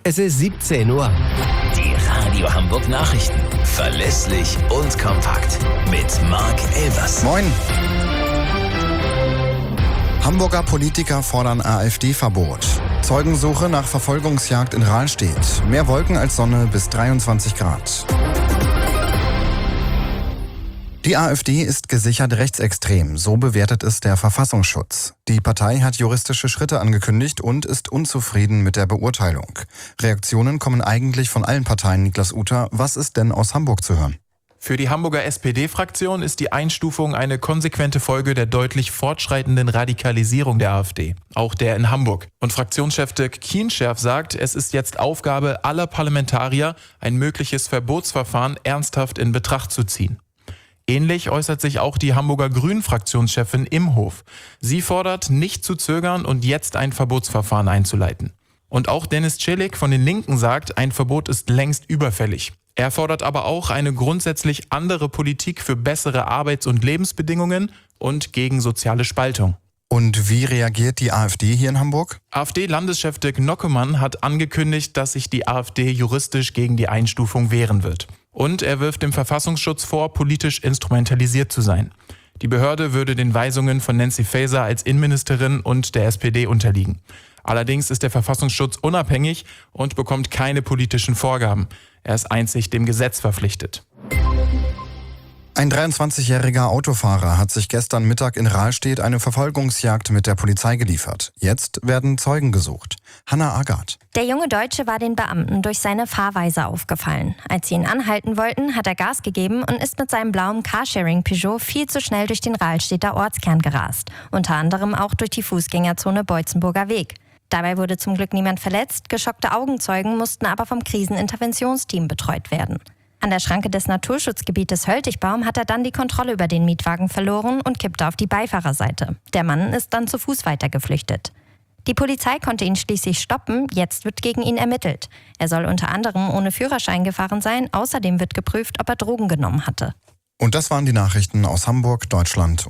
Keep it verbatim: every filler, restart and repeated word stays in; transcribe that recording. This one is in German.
Es ist siebzehn Uhr. Die Radio Hamburg Nachrichten. Verlässlich und kompakt. Mit Marc Elvers. Moin. Hamburger Politiker fordern AfD-Verbot. Zeugensuche nach Verfolgungsjagd in Rahlstedt. Mehr Wolken als Sonne bis dreiundzwanzig Grad. Die AfD ist gesichert rechtsextrem, so bewertet es der Verfassungsschutz. Die Partei hat juristische Schritte angekündigt und ist unzufrieden mit der Beurteilung. Reaktionen kommen eigentlich von allen Parteien, Niklas Uter. Was ist denn aus Hamburg zu hören? Für die Hamburger S P D-Fraktion ist die Einstufung eine konsequente Folge der deutlich fortschreitenden Radikalisierung der AfD, auch der in Hamburg. Und Fraktionschef Dirk Kienscherf sagt, es ist jetzt Aufgabe aller Parlamentarier, ein mögliches Verbotsverfahren ernsthaft in Betracht zu ziehen. Ähnlich äußert sich auch die Hamburger Grünen-Fraktionschefin Imhof. Sie fordert, nicht zu zögern und jetzt ein Verbotsverfahren einzuleiten. Und auch Dennis Czelik von den Linken sagt, ein Verbot ist längst überfällig. Er fordert aber auch eine grundsätzlich andere Politik für bessere Arbeits- und Lebensbedingungen und gegen soziale Spaltung. Und wie reagiert die AfD hier in Hamburg? AfD-Landeschef Dirk Nockemann hat angekündigt, dass sich die AfD juristisch gegen die Einstufung wehren wird. Und er wirft dem Verfassungsschutz vor, politisch instrumentalisiert zu sein. Die Behörde würde den Weisungen von Nancy Faeser als Innenministerin und der S P D unterliegen. Allerdings ist der Verfassungsschutz unabhängig und bekommt keine politischen Vorgaben. Er ist einzig dem Gesetz verpflichtet. Ein dreiundzwanzigjähriger Autofahrer hat sich gestern Mittag in Rahlstedt eine Verfolgungsjagd mit der Polizei geliefert. Jetzt werden Zeugen gesucht. Hanna Agath. Der junge Deutsche war den Beamten durch seine Fahrweise aufgefallen. Als sie ihn anhalten wollten, hat er Gas gegeben und ist mit seinem blauen Carsharing-Peugeot viel zu schnell durch den Rahlstedter Ortskern gerast. Unter anderem auch durch die Fußgängerzone Beutzenburger Weg. Dabei wurde zum Glück niemand verletzt, geschockte Augenzeugen mussten aber vom Kriseninterventionsteam betreut werden. An der Schranke des Naturschutzgebietes Höltigbaum hat er dann die Kontrolle über den Mietwagen verloren und kippte auf die Beifahrerseite. Der Mann ist dann zu Fuß weitergeflüchtet. Die Polizei konnte ihn schließlich stoppen, jetzt wird gegen ihn ermittelt. Er soll unter anderem ohne Führerschein gefahren sein, außerdem wird geprüft, ob er Drogen genommen hatte. Und das waren die Nachrichten aus Hamburg, Deutschland